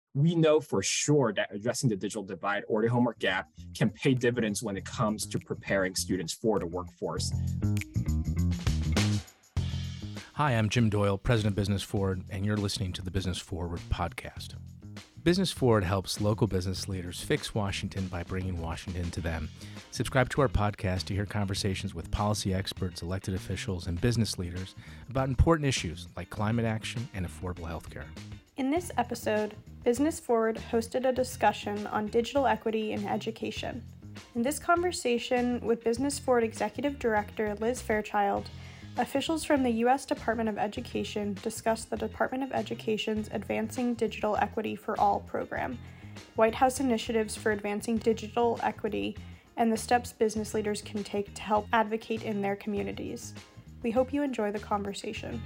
We know for sure that addressing the digital divide or the homework gap can pay dividends when it comes to preparing students for the workforce. Hi, I'm Jim Doyle, President of Business Forward, and you're listening to the Business Forward podcast. Business Forward helps local business leaders fix Washington by bringing Washington to them. Subscribe to our podcast to hear conversations with policy experts, elected officials, and business leaders about important issues like climate action and affordable health care. In this episode, Business Forward hosted a discussion on digital equity in education. In this conversation with Business Forward Executive Director Liz Fairchild, officials from the U.S. Department of Education discussed the Department of Education's Advancing Digital Equity for All program, White House initiatives for advancing digital equity, and the steps business leaders can take to help advocate in their communities. We hope you enjoy the conversation.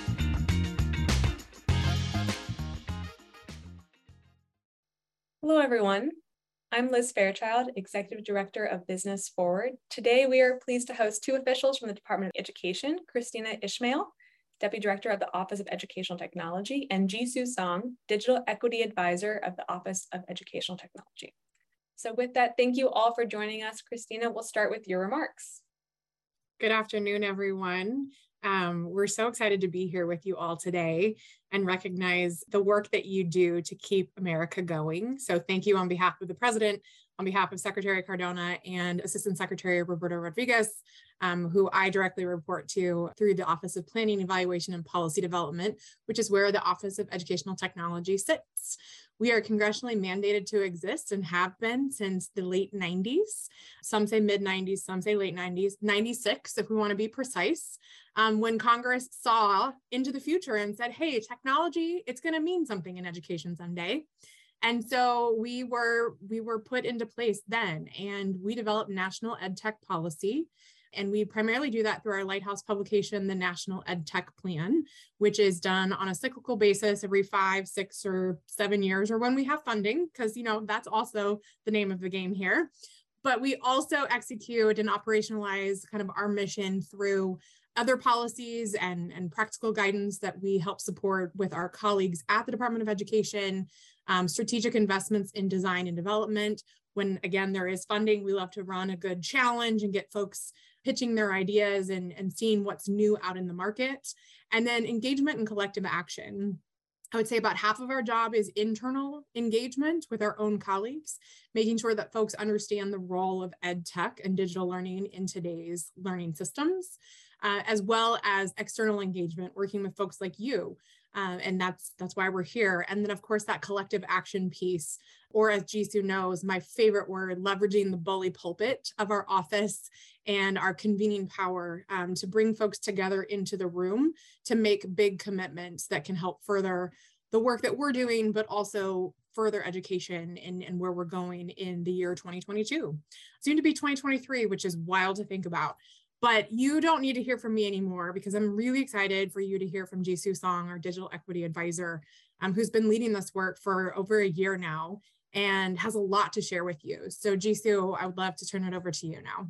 Hello, everyone. I'm Liz Fairchild, Executive Director of Business Forward. Today, we are pleased to host two officials from the Department of Education, Christina Ishmael, Deputy Director of the Office of Educational Technology, and Jisoo Song, Digital Equity Advisor of the Office of Educational Technology. So with that, thank you all for joining us. Christina, we'll start with your remarks. Good afternoon, everyone. We're so excited to be here with you all today and recognize the work that you do to keep America going. So thank you on behalf of the President, on behalf of Secretary Cardona and Assistant Secretary Roberto Rodriguez, who I directly report to through the Office of Planning, Evaluation, and Policy Development, which is where the Office of Educational Technology sits. We are congressionally mandated to exist and have been since the late 90s. Some say mid 90s, some say late 90s, 96 if we want to be precise. When Congress saw into the future and said, hey, technology, it's going to mean something in education someday. And so we were put into place then, and we developed national ed tech policy. And we primarily do that through our Lighthouse publication, the National Ed Tech Plan, which is done on a cyclical basis every 5, 6, or 7 years, or when we have funding, because that's also the name of the game here. But we also execute and operationalize kind of our mission through other policies and practical guidance that we help support with our colleagues at the Department of Education, strategic investments in design and development. When, again, there is funding, we love to run a good challenge and get folks pitching their ideas and seeing what's new out in the market. And then engagement and collective action. I would say about half of our job is internal engagement with our own colleagues, making sure that folks understand the role of ed tech and digital learning in today's learning systems, as well as external engagement, working with folks like you. And that's why we're here. And then, of course, that collective action piece, or as Jisoo knows, my favorite word, leveraging the bully pulpit of our office and our convening power to bring folks together into the room to make big commitments that can help further the work that we're doing, but also further education and where we're going in the year 2022. Soon to be 2023, which is wild to think about. But you don't need to hear from me anymore, because I'm really excited for you to hear from Jisoo Song, our Digital Equity Advisor, who's been leading this work for over a year now and has a lot to share with you. So Jisoo, I would love to turn it over to you now.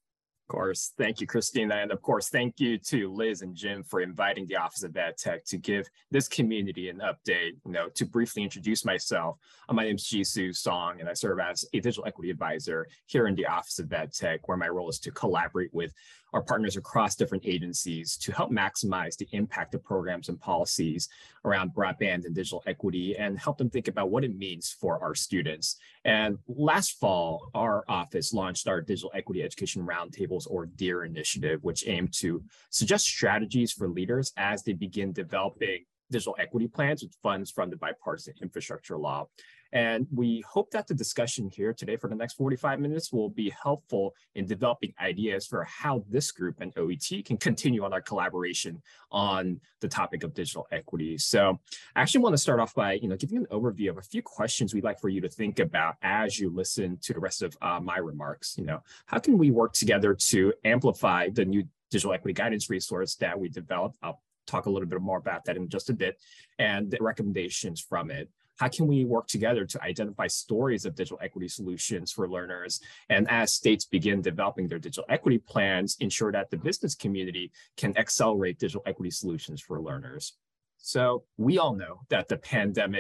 Of course. Thank you, Christina. And of course, thank you to Liz and Jim for inviting the Office of Ed Tech to give this community an update. To briefly introduce myself, my name is Jisoo Song, and I serve as a digital equity advisor here in the Office of Ed Tech, where my role is to collaborate with our partners across different agencies to help maximize the impact of programs and policies around broadband and digital equity and help them think about what it means for our students. And last fall, our office launched our Digital Equity Education Roundtables, or DEAR initiative, which aimed to suggest strategies for leaders as they begin developing digital equity plans with funds from the Bipartisan Infrastructure Law. And we hope that the discussion here today for the next 45 minutes will be helpful in developing ideas for how this group and OET can continue on our collaboration on the topic of digital equity. So I actually want to start off by giving an overview of a few questions we'd like for you to think about as you listen to the rest of my remarks. How can we work together to amplify the new digital equity guidance resource that we developed? I'll talk a little bit more about that in just a bit, and the recommendations from it. How can we work together to identify stories of digital equity solutions for learners? And as states begin developing their digital equity plans, ensure that the business community can accelerate digital equity solutions for learners. So we all know that the pandemic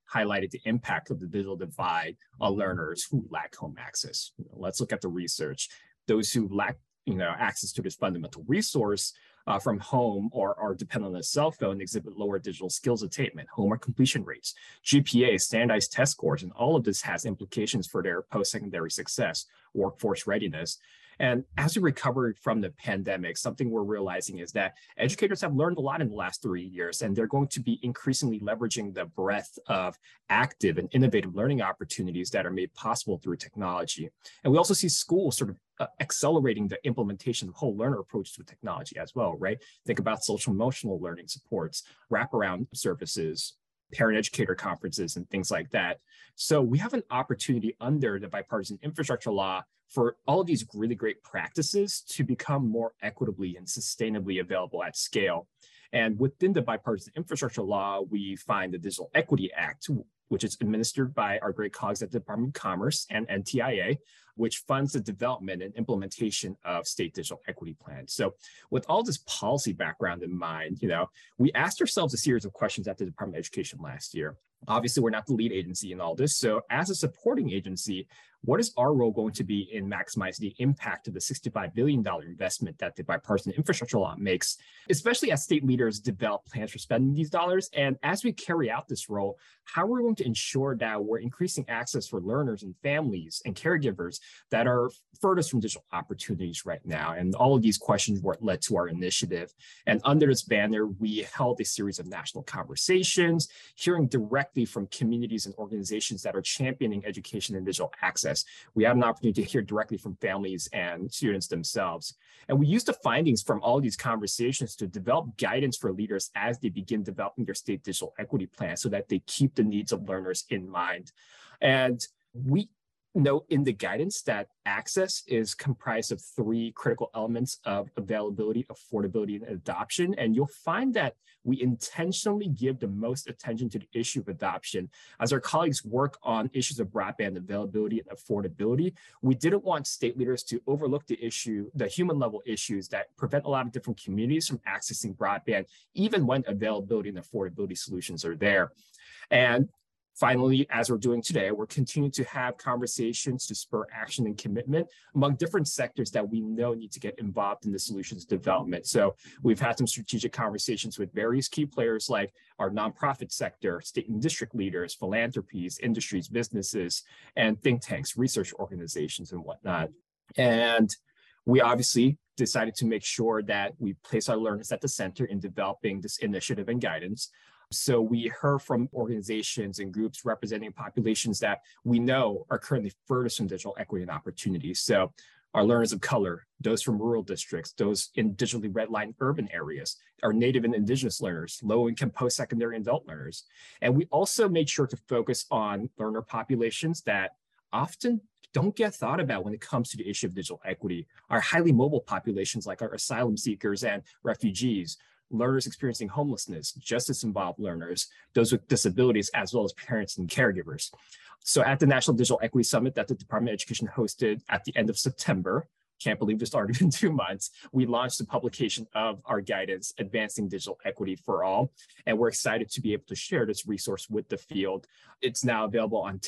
highlighted the impact of the digital divide on learners who lack home access. Let's look at the research. Those who lack access to this fundamental resource from home or are dependent on a cell phone exhibit lower digital skills attainment, homework completion rates, GPA, standardized test scores, and all of this has implications for their post-secondary success, workforce readiness. And as we recover from the pandemic, something we're realizing is that educators have learned a lot in the last 3 years, and they're going to be increasingly leveraging the breadth of active and innovative learning opportunities that are made possible through technology. And we also see schools sort of accelerating the implementation of whole learner approach to technology as well, right? Think about social emotional learning supports, wraparound services, parent educator conferences, and things like that. So we have an opportunity under the bipartisan infrastructure law for all of these really great practices to become more equitably and sustainably available at scale. And within the bipartisan infrastructure law, we find the Digital Equity Act, which is administered by our great colleagues at the Department of Commerce and NTIA, which funds the development and implementation of state digital equity plans. So with all this policy background in mind, we asked ourselves a series of questions at the Department of Education last year. Obviously, we're not the lead agency in all this. So as a supporting agency, what is our role going to be in maximizing the impact of the $65 billion investment that the bipartisan infrastructure law makes, especially as state leaders develop plans for spending these dollars? And as we carry out this role, how are we going to ensure that we're increasing access for learners and families and caregivers that are furthest from digital opportunities right now? And all of these questions were led to our initiative. And under this banner, we held a series of national conversations, hearing directly from communities and organizations that are championing education and digital access. We had an opportunity to hear directly from families and students themselves. And we used the findings from all of these conversations to develop guidance for leaders as they begin developing their state digital equity plan so that they keep the needs of learners in mind. And we note in the guidance that access is comprised of 3 critical elements of availability, affordability, and adoption. And you'll find that we intentionally give the most attention to the issue of adoption. As our colleagues work on issues of broadband availability and affordability, we didn't want state leaders to overlook the human level issues that prevent a lot of different communities from accessing broadband, even when availability and affordability solutions are there. And finally, as we're doing today, we're continuing to have conversations to spur action and commitment among different sectors that we know need to get involved in the solutions development. So we've had some strategic conversations with various key players like our nonprofit sector, state and district leaders, philanthropies, industries, businesses, and think tanks, research organizations, and whatnot. And we obviously decided to make sure that we place our learners at the center in developing this initiative and guidance. So we heard from organizations and groups representing populations that we know are currently furthest from digital equity and opportunities. So our learners of color, those from rural districts, those in digitally redlined urban areas, our Native and Indigenous learners, low-income post-secondary adult learners. And we also made sure to focus on learner populations that often don't get thought about when it comes to the issue of digital equity. Our highly mobile populations like our asylum seekers and refugees, learners experiencing homelessness, justice-involved learners, those with disabilities, as well as parents and caregivers. So at the National Digital Equity Summit that the Department of Education hosted at the end of September, can't believe it's already been 2 months, we launched the publication of our guidance, Advancing Digital Equity for All. And we're excited to be able to share this resource with the field. It's now available on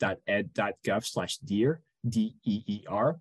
tech.ed.gov/DEER, DEER.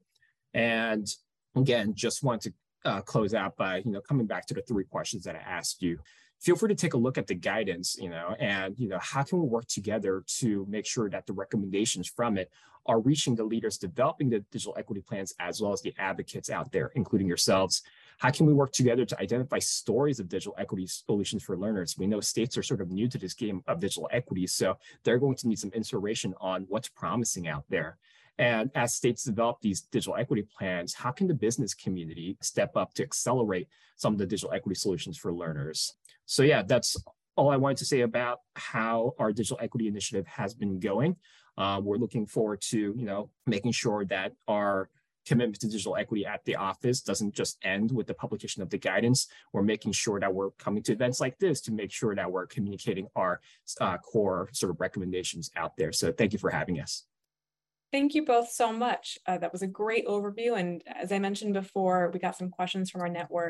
And again, just want to close out by coming back to the 3 questions that I asked you. Feel free to take a look at the guidance, and how can we work together to make sure that the recommendations from it are reaching the leaders developing the digital equity plans as well as the advocates out there, including yourselves. How can we work together to identify stories of digital equity solutions for learners? We know states are sort of new to this game of digital equity, so they're going to need some inspiration on what's promising out there. And as states develop these digital equity plans, how can the business community step up to accelerate some of the digital equity solutions for learners? So yeah, that's all I wanted to say about how our digital equity initiative has been going. We're looking forward to, making sure that our commitment to digital equity at the office doesn't just end with the publication of the guidance. We're making sure that we're coming to events like this to make sure that we're communicating our core sort of recommendations out there. So thank you for having us. Thank you both so much. That was a great overview. And as I mentioned before, we got some questions from our network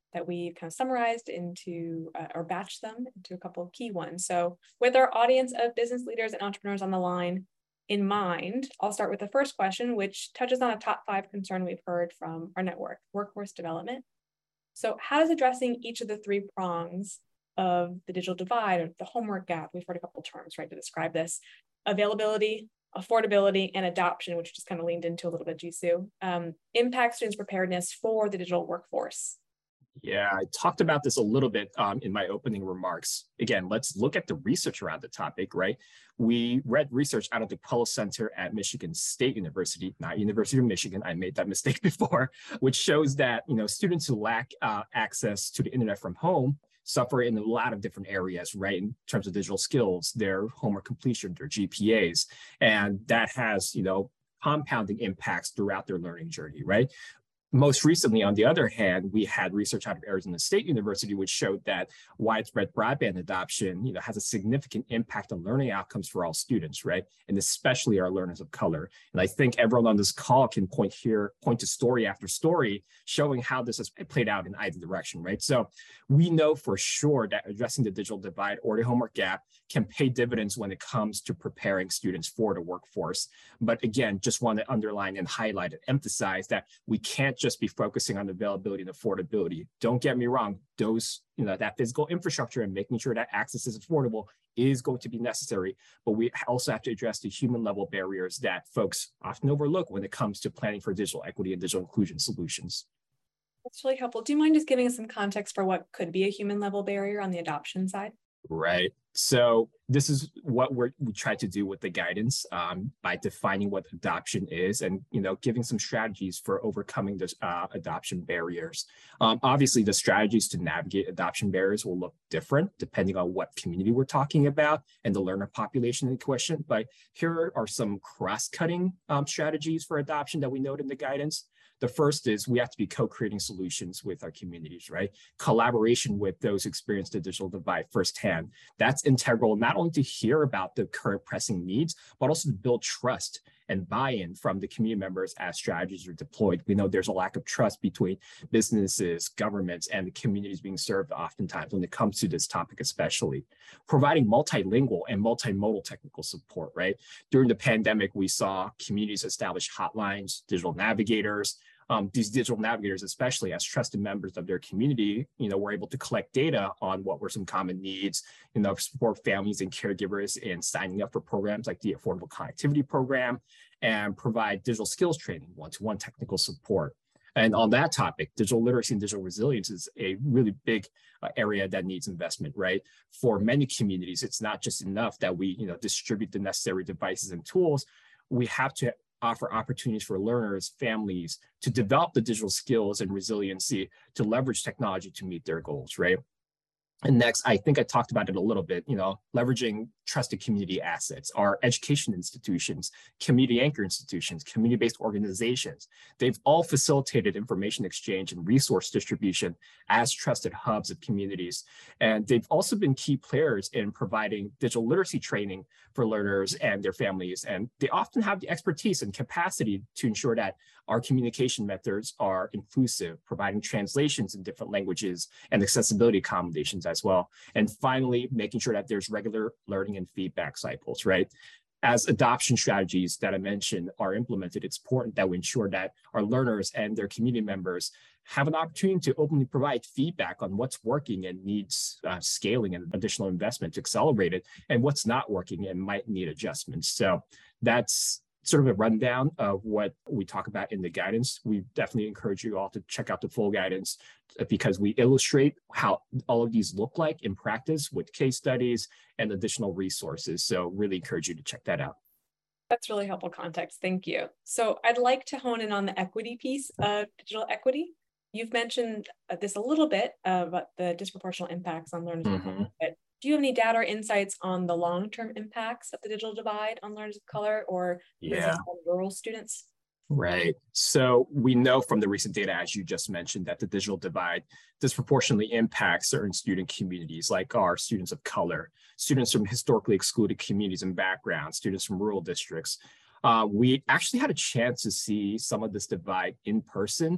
that we've kind of summarized into or batched them into a couple of key ones. So with our audience of business leaders and entrepreneurs on the line in mind, I'll start with the first question, which touches on a top 5 concern we've heard from our network, workforce development. So how does addressing each of the 3 prongs of the digital divide or the homework gap, we've heard a couple of terms, right, to describe this, availability, affordability, and adoption, which just kind of leaned into a little bit, Jisoo, impact students' preparedness for the digital workforce? Yeah, I talked about this a little bit in my opening remarks. Again, let's look at the research around the topic, right? We read research out of the Pella Center at Michigan State University, not University of Michigan. I made that mistake before, which shows that students who lack access to the internet from home suffer in a lot of different areas, right? In terms of digital skills, their homework completion, their GPAs, and that has compounding impacts throughout their learning journey, right? Most recently, on the other hand, we had research out of Arizona State University, which showed that widespread broadband adoption, has a significant impact on learning outcomes for all students, right? And especially our learners of color. And I think everyone on this call can point to story after story showing how this has played out in either direction, right? So we know for sure that addressing the digital divide or the homework gap can pay dividends when it comes to preparing students for the workforce. But again, just want to underline and highlight and emphasize that we can't just be focusing on availability and affordability. Don't get me wrong, those, that physical infrastructure and making sure that access is affordable is going to be necessary, but we also have to address the human level barriers that folks often overlook when it comes to planning for digital equity and digital inclusion solutions. That's really helpful. Do you mind just giving us some context for what could be a human level barrier on the adoption side? Right. So this is what we try to do with the guidance by defining what adoption is and, giving some strategies for overcoming those adoption barriers. Obviously, the strategies to navigate adoption barriers will look different depending on what community we're talking about and the learner population in question. But here are some cross-cutting strategies for adoption that we note in the guidance. The first is we have to be co-creating solutions with our communities, right? Collaboration with those who experience the digital divide firsthand. That's integral, not only to hear about the current pressing needs, but also to build trust and buy-in from the community members as strategies are deployed. We know there's a lack of trust between businesses, governments, and the communities being served oftentimes when it comes to this topic especially. Providing multilingual and multimodal technical support, right? During the pandemic, we saw communities establish hotlines, digital navigators. These digital navigators, especially as trusted members of their community, were able to collect data on what were some common needs, support families and caregivers in signing up for programs like the Affordable Connectivity Program and provide digital skills training, one-to-one technical support. And on that topic, digital literacy and digital resilience is a really big area that needs investment, right? For many communities, it's not just enough that we, distribute the necessary devices and tools. We have to offer opportunities for learners, families to develop the digital skills and resiliency to leverage technology to meet their goals, right? And next, I think I talked about it a little bit, leveraging trusted community assets, our education institutions, community anchor institutions, community-based organizations. They've all facilitated information exchange and resource distribution as trusted hubs of communities. And they've also been key players in providing digital literacy training for learners and their families. And they often have the expertise and capacity to ensure that our communication methods are inclusive, providing translations in different languages and accessibility accommodations as well. And finally, making sure that there's regular learning and feedback cycles, right? As adoption strategies that I mentioned are implemented, it's important that we ensure that our learners and their community members have an opportunity to openly provide feedback on what's working and needs scaling and additional investment to accelerate it, and what's not working and might need adjustments. So that's sort of a rundown of what we talk about in the guidance. We definitely encourage you all to check out the full guidance because we illustrate how all of these look like in practice with case studies and additional resources. So really encourage you to check that out. That's really helpful context. Thank you. So I'd like to hone in on the equity piece of digital equity. You've mentioned this a little bit about the disproportionate impacts on learners of color, but do you have any data or insights on the long-term impacts of the digital divide on learners of color or rural students? Right. So we know from the recent data, as you just mentioned, that the digital divide disproportionately impacts certain student communities, like our students of color, students from historically excluded communities and backgrounds, students from rural districts. We actually had a chance to see some of this divide in person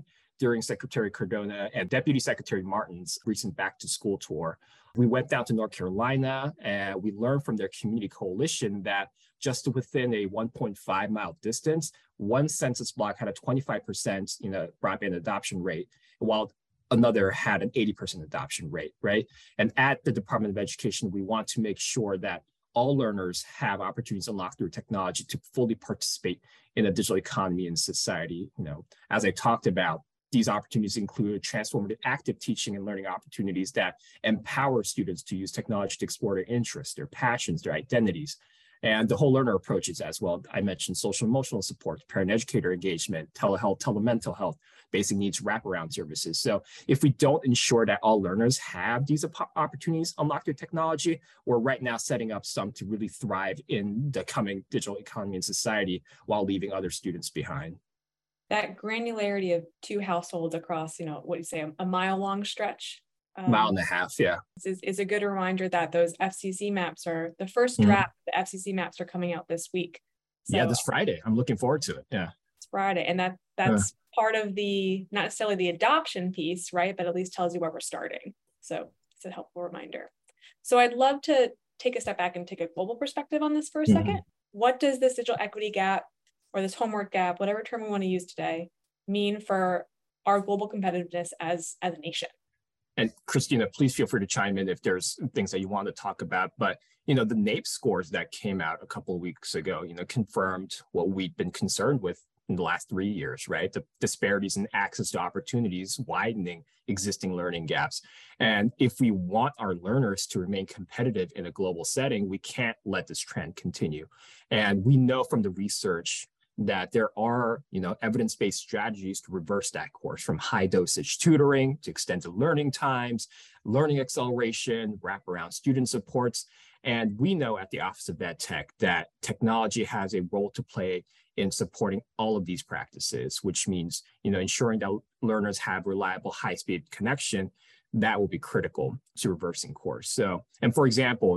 during Secretary Cardona and Deputy Secretary Martin's recent back to school tour. We went down to North Carolina and we learned from their community coalition that just within a 1.5 mile distance, one census block had a 25% broadband adoption rate, while another had an 80% adoption rate, right? And at the Department of Education, we want to make sure that all learners have opportunities unlocked through technology to fully participate in a digital economy and society. As I talked about, these opportunities include transformative active teaching and learning opportunities that empower students to use technology to explore their interests, their passions, their identities, and the whole learner approaches as well. I mentioned social emotional support, parent-educator engagement, telehealth, telemental health, basic needs wraparound services. So if we don't ensure that all learners have these opportunities unlocked through technology, we're right now setting up some to really thrive in the coming digital economy and society while leaving other students behind. That granularity of 2 households across, what you say, a mile-long stretch. Mile and a half, yeah. Is a good reminder that those FCC maps are, the first draft of the FCC maps are coming out this week. So, yeah, this Friday. I'm looking forward to it, yeah. It's Friday, and that's part of the, not necessarily the adoption piece, right? But at least tells you where we're starting. So it's a helpful reminder. So I'd love to take a step back and take a global perspective on this for a second. What does this digital equity gap or this homework gap, whatever term we want to use today, mean for our global competitiveness as a nation? And Christina, please feel free to chime in if there's things that you want to talk about. But, the NAEP scores that came out a couple of weeks ago, confirmed what we'd been concerned with in the last 3 years, right? The disparities in access to opportunities, widening existing learning gaps. And if we want our learners to remain competitive in a global setting, we can't let this trend continue. And we know from the research that there are, evidence-based strategies to reverse that course, from high dosage tutoring to extended learning times, learning acceleration, wraparound student supports. And we know at the Office of EdTech that technology has a role to play in supporting all of these practices, which means, ensuring that learners have reliable high-speed connection. That will be critical to reversing course. So, and for example,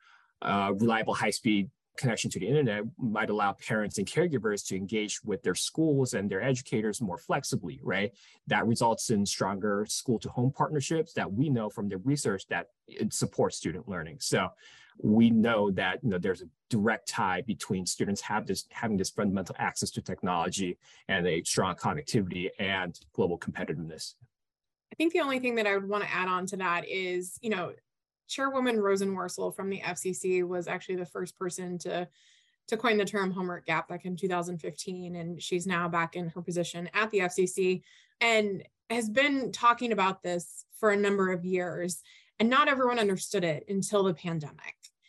reliable high-speed connection to the internet might allow parents and caregivers to engage with their schools and their educators more flexibly, right? That results in stronger school-to-home partnerships that we know from the research that it supports student learning. So we know that there's a direct tie between students having this fundamental access to technology and a strong connectivity and global competitiveness. I think the only thing that I would want to add on to that is, Chairwoman Rosenworcel from the FCC was actually the first person to coin the term homework gap back in 2015. And she's now back in her position at the FCC and has been talking about this for a number of years. And not everyone understood it until the pandemic.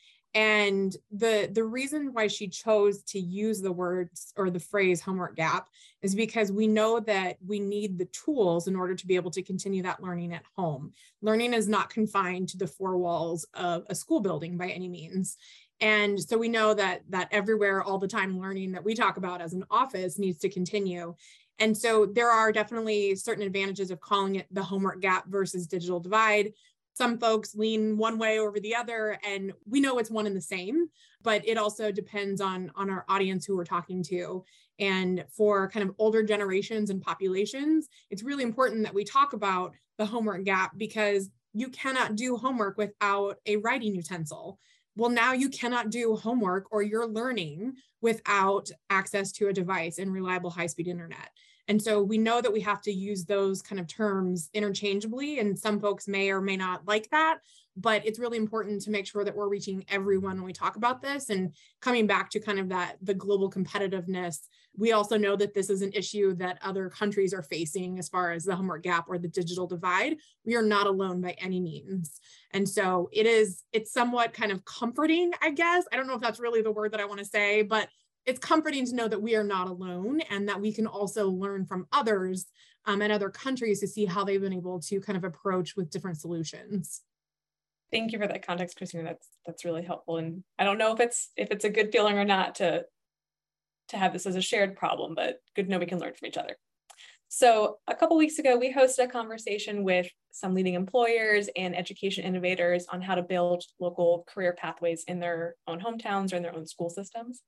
And the reason why she chose to use the words or the phrase homework gap is because we know that we need the tools in order to be able to continue that learning at home. Learning is not confined to the 4 walls of a school building by any means. And so we know that everywhere, all the time learning that we talk about as an office needs to continue. And so there are definitely certain advantages of calling it the homework gap versus digital divide. Some folks lean one way over the other, and we know it's one and the same, but it also depends on our audience who we're talking to. And for kind of older generations and populations, it's really important that we talk about the homework gap because you cannot do homework without a writing utensil. Well, now you cannot do homework or your learning without access to a device and reliable high-speed internet. And so we know that we have to use those kind of terms interchangeably, and some folks may or may not like that, but it's really important to make sure that we're reaching everyone when we talk about this. And coming back to kind of the global competitiveness, we also know that this is an issue that other countries are facing as far as the homework gap or the digital divide. We are not alone by any means. And so it's somewhat kind of comforting, I guess. I don't know if that's really the word that I want to say, but it's comforting to know that we are not alone and that we can also learn from others and other countries to see how they've been able to kind of approach with different solutions. Thank you for that context, Christina. That's really helpful. And I don't know if it's a good feeling or not to have this as a shared problem, but good to know we can learn from each other. So a couple weeks ago, we hosted a conversation with some leading employers and education innovators on how to build local career pathways in their own hometowns or in their own school systems.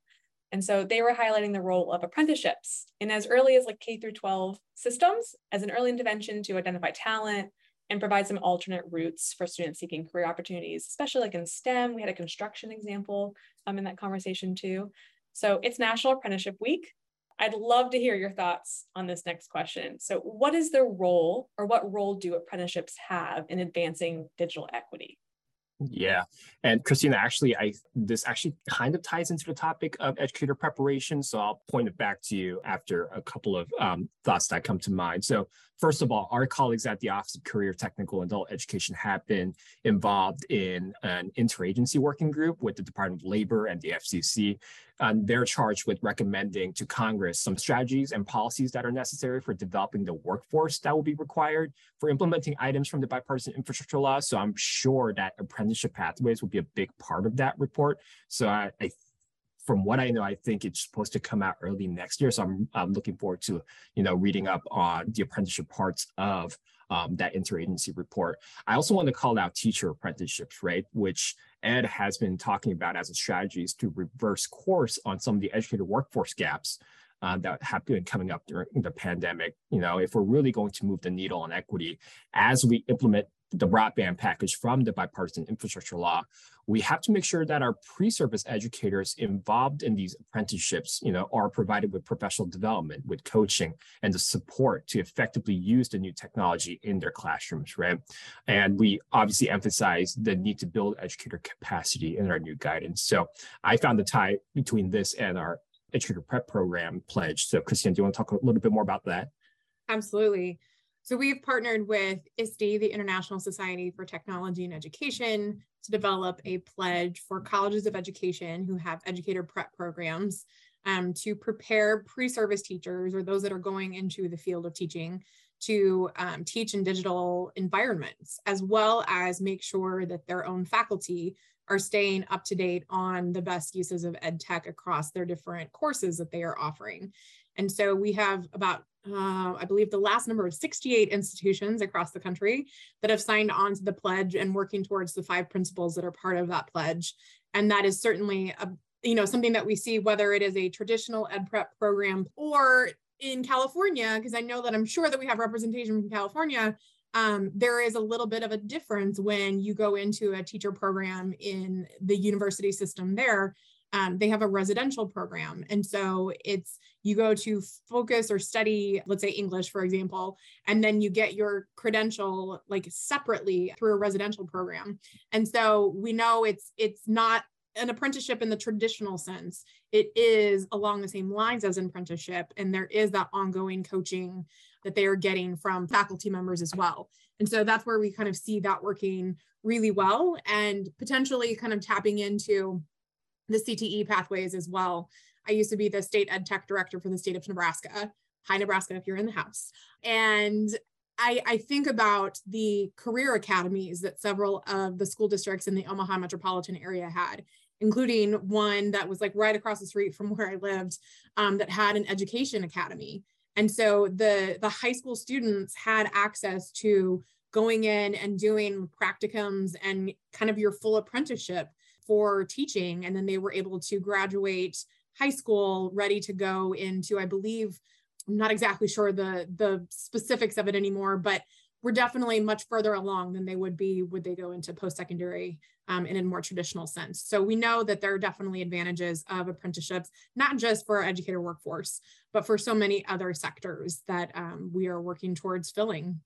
And so they were highlighting the role of apprenticeships in as early as like K through 12 systems as an early intervention to identify talent and provide some alternate routes for students seeking career opportunities, especially like in STEM. We had a construction example in that conversation too. So it's National Apprenticeship Week. I'd love to hear your thoughts on this next question. So what is their role, or what role do apprenticeships have in advancing digital equity? Yeah. And Christina, actually, this actually kind of ties into the topic of educator preparation. So I'll point it back to you after a couple of thoughts that come to mind. So first of all, our colleagues at the Office of Career, Technical, and Adult Education have been involved in an interagency working group with the Department of Labor and the FCC. They're charged with recommending to Congress some strategies and policies that are necessary for developing the workforce that will be required for implementing items from the bipartisan infrastructure law. So I'm sure that apprenticeship pathways will be a big part of that report. So I from what I know, I think it's supposed to come out early next year. So I'm looking forward to, reading up on the apprenticeship parts of that interagency report. I also want to call out teacher apprenticeships, right? Which Ed has been talking about as a strategies to reverse course on some of the educator workforce gaps that have been coming up during the pandemic. If we're really going to move the needle on equity as we implement the broadband package from the bipartisan infrastructure law, we have to make sure that our pre-service educators involved in these apprenticeships, are provided with professional development, with coaching, and the support to effectively use the new technology in their classrooms, right? And we obviously emphasize the need to build educator capacity in our new guidance. So I found the tie between this and our educator prep program pledge. So Christiane, do you want to talk a little bit more about that? Absolutely. So we've partnered with ISTE, the International Society for Technology and Education, to develop a pledge for colleges of education who have educator prep programs to prepare pre-service teachers, or those that are going into the field of teaching, to teach in digital environments, as well as make sure that their own faculty are staying up to date on the best uses of ed tech across their different courses that they are offering. And so we have about, I believe the last number of 68 institutions across the country that have signed on to the pledge and working towards the 5 principles that are part of that pledge. And that is certainly something that we see, whether it is a traditional ed prep program or in California, because I know that I'm sure that we have representation from California. There is a little bit of a difference when you go into a teacher program in the university system there. They have a residential program. And so you go to focus or study, let's say English, for example, and then you get your credential like separately through a residential program. And so we know it's not an apprenticeship in the traditional sense. It is along the same lines as an apprenticeship. And there is that ongoing coaching that they are getting from faculty members as well. And so that's where we kind of see that working really well and potentially kind of tapping into the CTE pathways as well. I used to be the state ed tech director for the state of Nebraska. Hi, Nebraska, if you're in the house. And I think about the career academies that several of the school districts in the Omaha metropolitan area had, including one that was like right across the street from where I lived that had an education academy. And so the high school students had access to going in and doing practicums and kind of your full apprenticeship for teaching. And then they were able to graduate high school ready to go into, I believe, I'm not exactly sure the specifics of it anymore, but we're definitely much further along than they would they go into post-secondary in a more traditional sense. So we know that there are definitely advantages of apprenticeships, not just for our educator workforce, but for so many other sectors that we are working towards filling.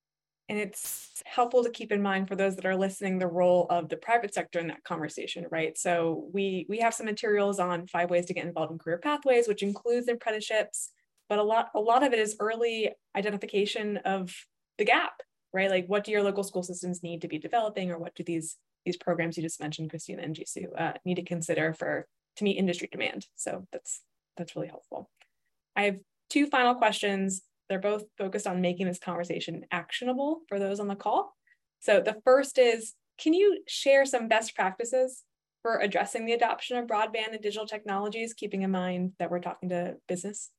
And it's helpful to keep in mind for those that are listening, the role of the private sector in that conversation, right? So we have some materials on 5 ways to get involved in career pathways, which includes apprenticeships, but a lot of it is early identification of the gap, right? Like, what do your local school systems need to be developing, or what do these programs you just mentioned, Christina and Jisoo, need to consider to meet industry demand? So that's really helpful. I have 2 final questions. They're both focused on making this conversation actionable for those on the call. So the first is, can you share some best practices for addressing the adoption of broadband and digital technologies, keeping in mind that we're talking to business?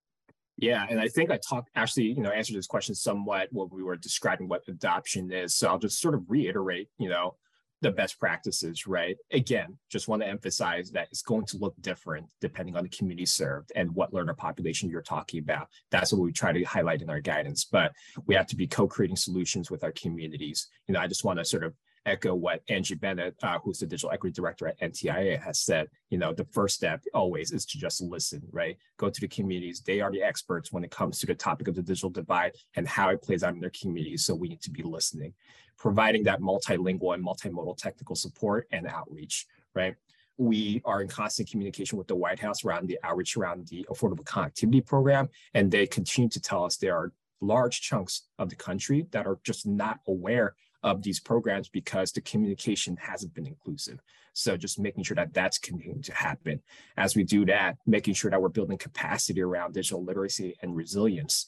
Yeah, and I think I answered this question somewhat when we were describing what adoption is. So I'll just sort of reiterate, the best practices, right? Again, just want to emphasize that it's going to look different depending on the community served and what learner population you're talking about. That's what we try to highlight in our guidance, but we have to be co-creating solutions with our communities. I just want to sort of echo what Angie Bennett, who's the digital equity director at NTIA, has said. The first step always is to just listen, right? Go to the communities. They are the experts when it comes to the topic of the digital divide and how it plays out in their communities. So we need to be listening, providing that multilingual and multimodal technical support and outreach, right? We are in constant communication with the White House around the outreach around the Affordable Connectivity Program, and they continue to tell us there are large chunks of the country that are just not aware of these programs because the communication hasn't been inclusive. So just making sure that that's continuing to happen. As we do that, making sure that we're building capacity around digital literacy and resilience.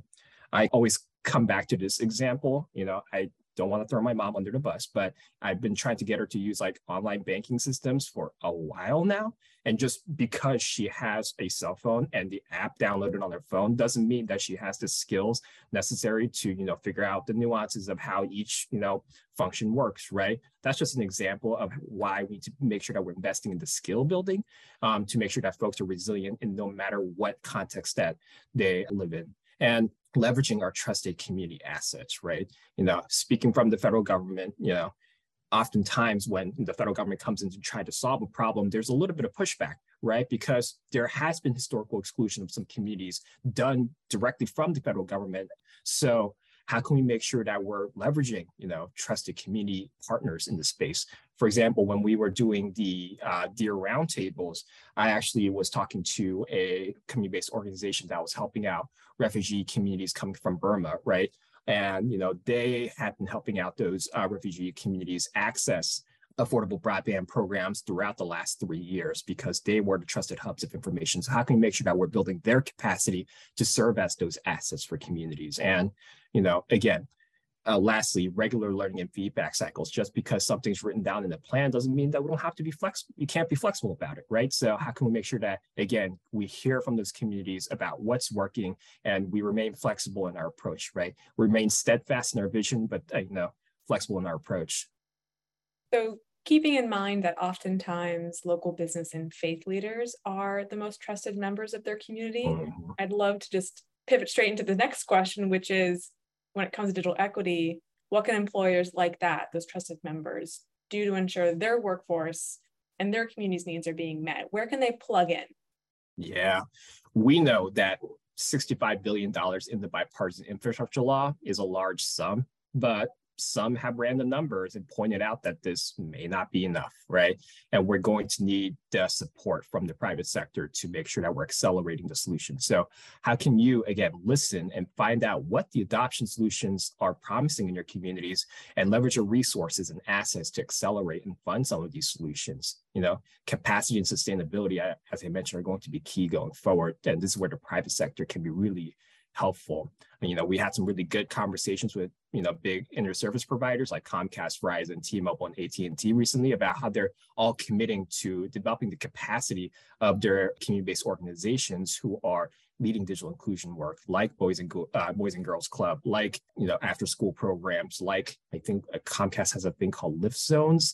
I always come back to this example. I don't want to throw my mom under the bus, but I've been trying to get her to use online banking systems for a while now. And just because she has a cell phone and the app downloaded on her phone doesn't mean that she has the skills necessary to, figure out the nuances of how each, function works, right? That's just an example of why we need to make sure that we're investing in the skill building to make sure that folks are resilient in no matter what context that they live in. And leveraging our trusted community assets, right? Speaking from the federal government, oftentimes when the federal government comes in to try to solve a problem, there's a little bit of pushback, right? Because there has been historical exclusion of some communities done directly from the federal government. So how can we make sure that we're leveraging, trusted community partners in the space? For example, when we were doing the Dear Roundtables, I actually was talking to a community-based organization that was helping out refugee communities coming from Burma, right? And, they had been helping out those refugee communities access affordable broadband programs throughout the last 3 years because they were the trusted hubs of information. So how can we make sure that we're building their capacity to serve as those assets for communities? And, again, lastly, regular learning and feedback cycles. Just because something's written down in the plan doesn't mean that we don't have to be flexible. You can't be flexible about it, right? So how can we make sure that, again, we hear from those communities about what's working and we remain flexible in our approach, right? We remain steadfast in our vision, but, flexible in our approach. So keeping in mind that oftentimes local business and faith leaders are the most trusted members of their community, I'd love to just pivot straight into the next question, which is, when it comes to digital equity, what can employers like that, those trusted members, do to ensure their workforce and their community's needs are being met? Where can they plug in? Yeah, we know that $65 billion in the bipartisan infrastructure law is a large sum, but some have ran the numbers and pointed out that this may not be enough, right? And we're going to need the support from the private sector to make sure that we're accelerating the solution. So how can you, again, listen and find out what the adoption solutions are promising in your communities and leverage your resources and assets to accelerate and fund some of these solutions? Capacity and sustainability, as I mentioned, are going to be key going forward. And this is where the private sector can be really helpful. We had some really good conversations with, big internet service providers like Comcast, Verizon, T-Mobile, and AT&T recently about how they're all committing to developing the capacity of their community-based organizations who are leading digital inclusion work, like Boys and Girls Club, like, after-school programs, like I think Comcast has a thing called Lift Zones.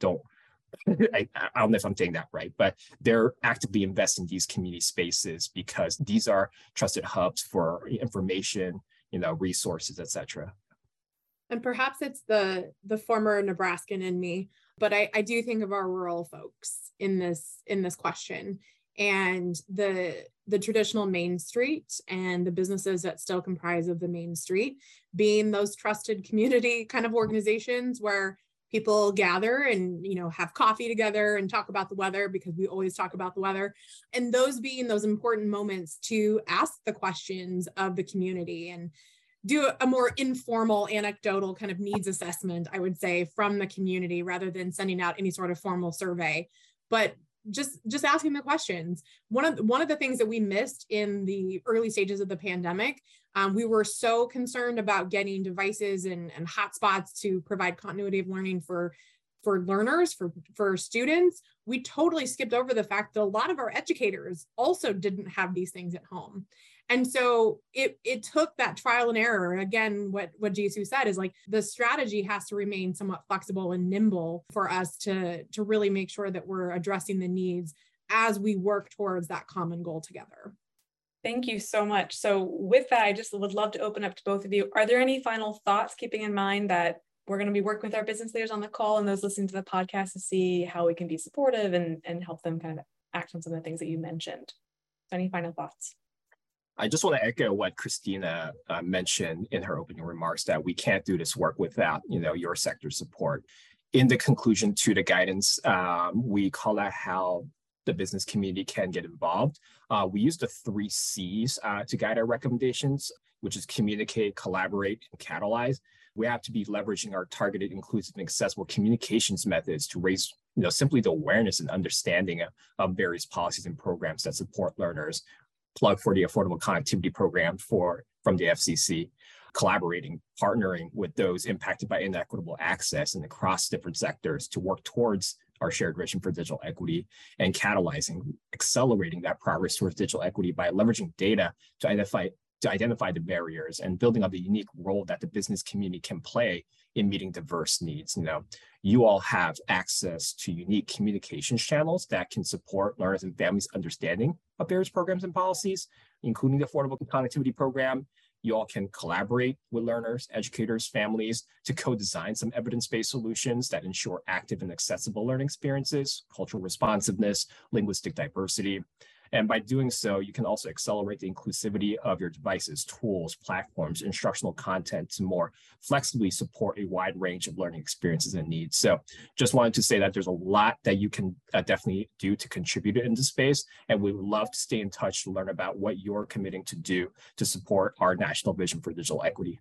I don't know if I'm saying that right, but they're actively investing in these community spaces because these are trusted hubs for information, resources, etc. And perhaps it's the former Nebraskan in me, but I do think of our rural folks in this question, and the traditional Main Street and the businesses that still comprise of the Main Street being those trusted community kind of organizations where people gather and, have coffee together and talk about the weather, because we always talk about the weather, and those being those important moments to ask the questions of the community and do a more informal, anecdotal kind of needs assessment, I would say, from the community rather than sending out any sort of formal survey, but just asking the questions. One of the things that we missed in the early stages of the pandemic, we were so concerned about getting devices and hotspots to provide continuity of learning for learners, for students, we totally skipped over the fact that a lot of our educators also didn't have these things at home. And so it took that trial and error. Again, what Jisoo said is like the strategy has to remain somewhat flexible and nimble for us to really make sure that we're addressing the needs as we work towards that common goal together. Thank you so much. So with that, I just would love to open up to both of you. Are there any final thoughts, keeping in mind that we're going to be working with our business leaders on the call and those listening to the podcast to see how we can be supportive and help them kind of act on some of the things that you mentioned? So any final thoughts? I just want to echo what Christina mentioned in her opening remarks, that we can't do this work without, your sector support. In the conclusion to the guidance, we call out how the business community can get involved. We use the 3 C's to guide our recommendations, which is communicate, collaborate, and catalyze. We have to be leveraging our targeted, inclusive, and accessible communications methods to raise, simply the awareness and understanding of various policies and programs that support learners. Plug for the Affordable Connectivity Program from the FCC, collaborating, partnering with those impacted by inequitable access and across different sectors to work towards our shared vision for digital equity, and catalyzing, accelerating that progress towards digital equity by leveraging data to identify the barriers and building up the unique role that the business community can play in meeting diverse needs. You all have access to unique communications channels that can support learners and families' understanding of various programs and policies, including the Affordable Connectivity Program. You all can collaborate with learners, educators, families to co-design some evidence-based solutions that ensure active and accessible learning experiences, cultural responsiveness, linguistic diversity. And by doing so, you can also accelerate the inclusivity of your devices, tools, platforms, instructional content to more flexibly support a wide range of learning experiences and needs. So just wanted to say that there's a lot that you can definitely do to contribute in this space. And we would love to stay in touch to learn about what you're committing to do to support our national vision for digital equity.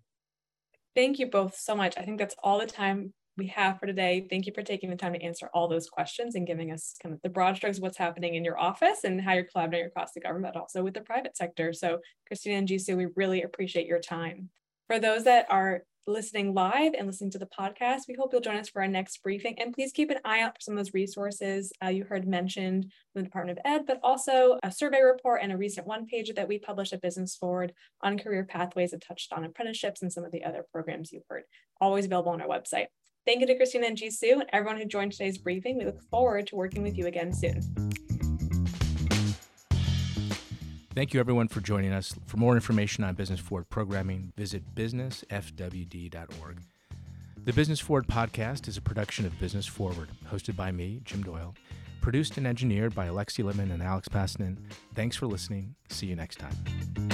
Thank you both so much. I think that's all the time we have for today. Thank you for taking the time to answer all those questions and giving us kind of the broad strokes of what's happening in your office and how you're collaborating across the government, but also with the private sector. So Christina and Jisoo, we really appreciate your time. For those that are listening live and listening to the podcast, we hope you'll join us for our next briefing. And please keep an eye out for some of those resources you heard mentioned from the Department of Ed, but also a survey report and a recent one-pager that we published at Business Forward on career pathways that touched on apprenticeships and some of the other programs you've heard, always available on our website. Thank you to Christina and Jisoo and everyone who joined today's briefing. We look forward to working with you again soon. Thank you, everyone, for joining us. For more information on Business Forward programming, visit businessfwd.org. The Business Forward podcast is a production of Business Forward, hosted by me, Jim Doyle, produced and engineered by Alexi Littman and Alex Pasanen. Thanks for listening. See you next time.